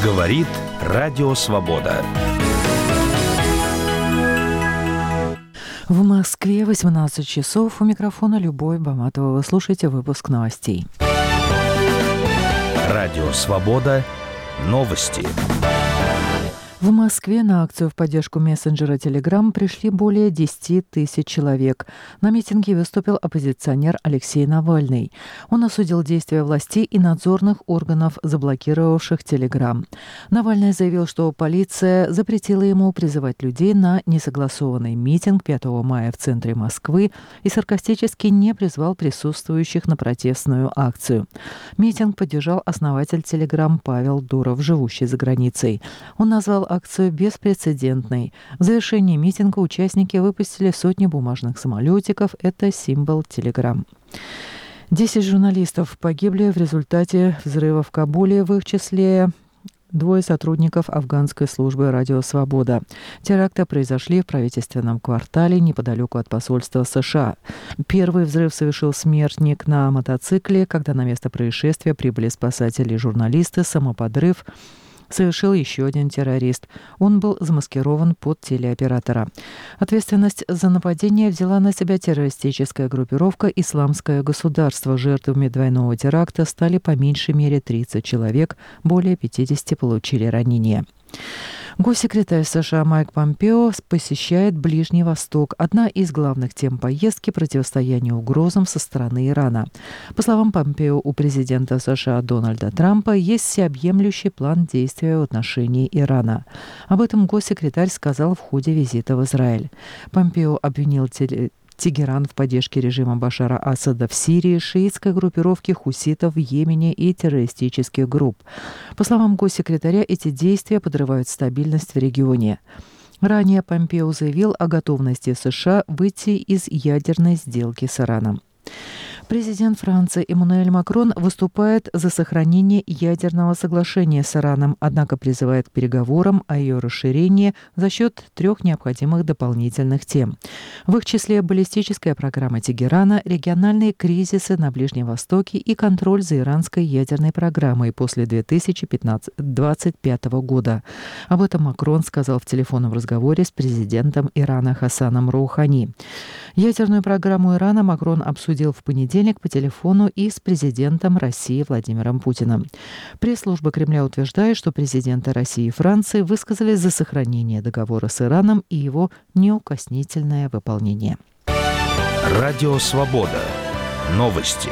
Говорит Радио Свобода. В Москве 18 часов. У микрофона Любовь Баматова. Вы слушаете выпуск новостей. Радио Свобода. Новости. В Москве на акцию в поддержку мессенджера Telegram пришли более 10 тысяч человек. На митинге выступил оппозиционер Алексей Навальный. Он осудил действия властей и надзорных органов, заблокировавших Telegram. Навальный заявил, что полиция запретила ему призывать людей на несогласованный митинг 5 мая в центре Москвы и саркастически не призвал присутствующих на протестную акцию. Митинг поддержал основатель Telegram Павел Дуров, живущий за границей. Он назвал акцию беспрецедентной. В завершении митинга участники выпустили сотни бумажных самолетиков. Это символ Telegram. 10 журналистов погибли в результате взрыва в Кабуле, в их числе 2 сотрудников афганской службы «Радио Свобода». Теракты произошли в правительственном квартале неподалеку от посольства США. Первый взрыв совершил смертник на мотоцикле. Когда на место происшествия прибыли спасатели и журналисты, самоподрыв совершил еще один террорист. Он был замаскирован под телеоператора. Ответственность за нападение взяла на себя террористическая группировка «Исламское государство». Жертвами двойного теракта стали по меньшей мере 30 человек, более 50 получили ранения. Госсекретарь США Майк Помпео посещает Ближний Восток. Одна из главных тем поездки – противостояние угрозам со стороны Ирана. По словам Помпео, у президента США Дональда Трампа есть всеобъемлющий план действия в отношении Ирана. Об этом госсекретарь сказал в ходе визита в Израиль. Помпео обвинил Тегеран в поддержке режима Башара Асада в Сирии, шиитской группировки хуситов в Йемене и террористических групп. По словам госсекретаря, эти действия подрывают стабильность в регионе. Ранее Помпео заявил о готовности США выйти из ядерной сделки с Ираном. Президент Франции Эммануэль Макрон выступает за сохранение ядерного соглашения с Ираном, однако призывает к переговорам о ее расширении за счет 3 необходимых дополнительных тем. В их числе баллистическая программа Тегерана, региональные кризисы на Ближнем Востоке и контроль за иранской ядерной программой после 2025 года. Об этом Макрон сказал в телефонном разговоре с президентом Ирана Хасаном Роухани. Ядерную программу Ирана Макрон обсудил в понедельник по телефону и с президентом России Владимиром Путиным. Пресс-служба Кремля утверждает, что президенты России и Франции высказались за сохранение договора с Ираном и его неукоснительное выполнение. Радио Свобода. Новости.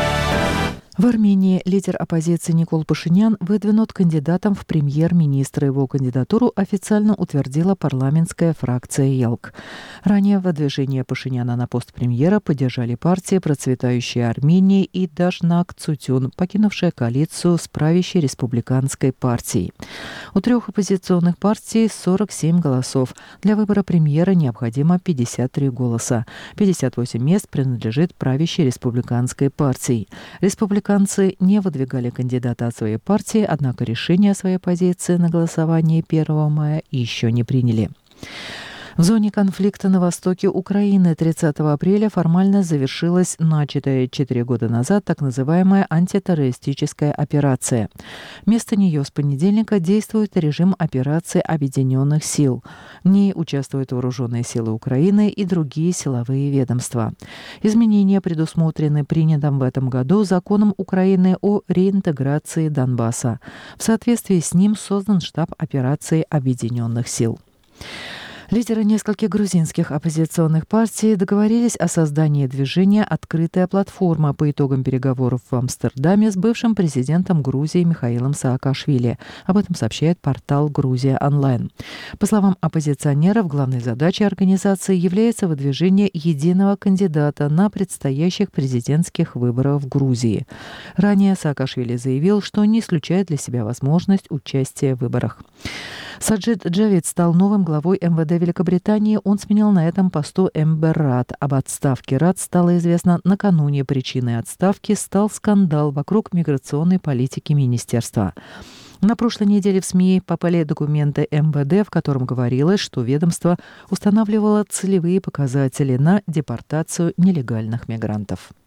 В Армении лидер оппозиции Никол Пашинян выдвинут кандидатом в премьер-министра. Его кандидатуру официально утвердила парламентская фракция ЕЛК. Ранее выдвижение Пашиняна на пост премьера поддержали партии «Процветающая Армения» и Дашнак Цутюн, покинувшая коалицию с правящей республиканской партией. У 3 оппозиционных партий 47 голосов. Для выбора премьера необходимо 53 голоса. 58 мест принадлежит правящей республиканской партии. Республиканцы не выдвигали кандидата от своей партии, однако решение о своей позиции на голосовании 1 мая еще не приняли. В зоне конфликта на востоке Украины 30 апреля формально завершилась начатая 4 года назад так называемая антитеррористическая операция. Вместо нее с понедельника действует режим операции Объединенных сил. В ней участвуют вооруженные силы Украины и другие силовые ведомства. Изменения предусмотрены принятым в этом году законом Украины о реинтеграции Донбасса. В соответствии с ним создан штаб операции Объединенных сил. Лидеры нескольких грузинских оппозиционных партий договорились о создании движения «Открытая платформа» по итогам переговоров в Амстердаме с бывшим президентом Грузии Михаилом Саакашвили. Об этом сообщает портал «Грузия онлайн». По словам оппозиционеров, главной задачей организации является выдвижение единого кандидата на предстоящих президентских выборах в Грузии. Ранее Саакашвили заявил, что не исключает для себя возможность участия в выборах. Саджид Джавид стал новым главой МВД Великобритании. Он сменил на этом посту Эмбер Рад. Об отставке Рад стало известно накануне. Причиной отставки стал скандал вокруг миграционной политики министерства. На прошлой неделе в СМИ попали документы МВД, в котором говорилось, что ведомство устанавливало целевые показатели на депортацию нелегальных мигрантов.